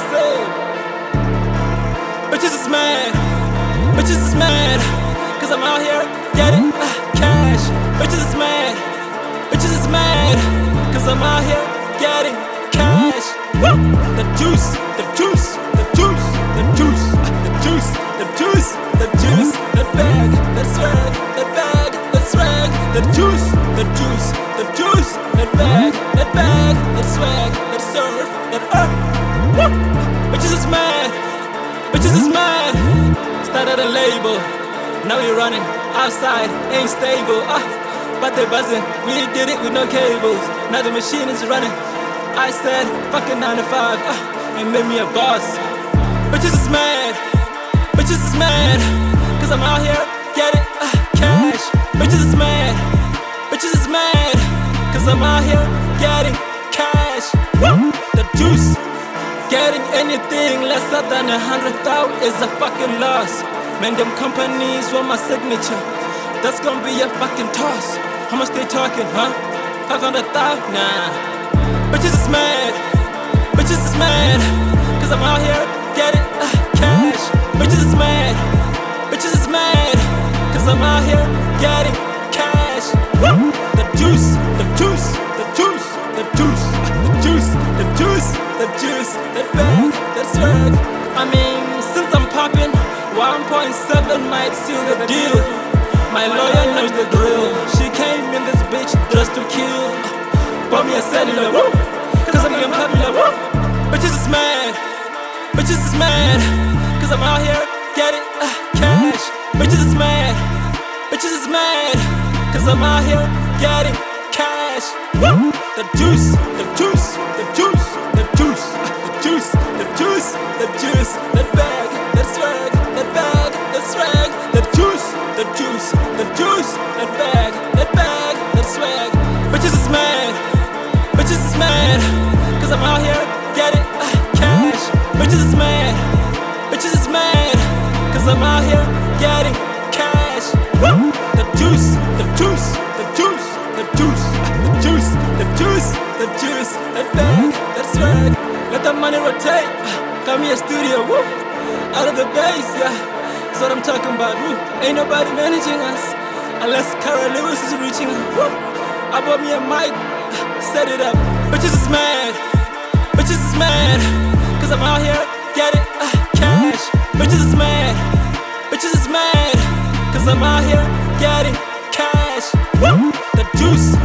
say. Bitches is mad, bitches is mad, cause I'm out here getting cash. Bitches is mad, bitches is mad, cause I'm out here getting cash. Woo! The juice, the juice, the juice, the juice, the juice, the juice, the juice, that bag, that swag, that bag, that swag, the juice, the juice, the juice, that bag, that swag, that surf, that Woo! Bitches is mad, bitches is mad. Started a label, now we running outside, ain't stable. But they buzzing, we did it with no cables. Now the machine is running. I said, fucking 9 to 5, and made me a boss. Bitches is mad, bitches is mad, cause I'm out here getting cash. Bitches is mad, bitches is mad, cause I'm out here getting cash. Woo! The juice, getting anything lesser than 100,000 is a fucking loss. Man, them companies want my signature, that's gonna be a fucking toss. How much they talking, huh? 500,000? Nah. Bitches is mad, bitches is mad, cause I'm out here getting cash. Bitches is mad, bitches is mad, cause I'm out here getting cash. Woo! The juice, the juice, the juice, the juice, the juice, the juice, the juice, that bag, that swag. I mean, since I'm popping, 1.7 might seal the deal. My lawyer knows the drill. She came in this bitch just to kill. Bought me a cellular, woo, cause I'm getting popular, woo. Bitches is mad, bitches is mad, cause I'm out here getting cash. Bitches is mad, bitches is mad, cause I'm out here getting cash. Woo! The juice, the juice, the juice, the juice, the juice, the juice, the juice, that bag, that swag, that bag, that swag, the juice, the juice, the juice, that bag, that swag. Bitches is mad, bitches is mad, cause I'm out here getting cash. Bitches is mad, bitches is mad, cause I'm out here getting cash. Woo! The juice, the juice, the juice, the juice, the juice, the juice, the juice, that bag, that swag. Let the money rotate. Got me a studio, woo, out of the base, yeah. That's what I'm talking about, woo. Ain't nobody managing us unless Cara Lewis is reaching us, woo. I bought me a mic, set it up. Bitches is mad, bitches is mad, cause I'm out here getting cash. Bitches is mad, bitches is mad, cause I'm out here getting cash. Woo! The juice,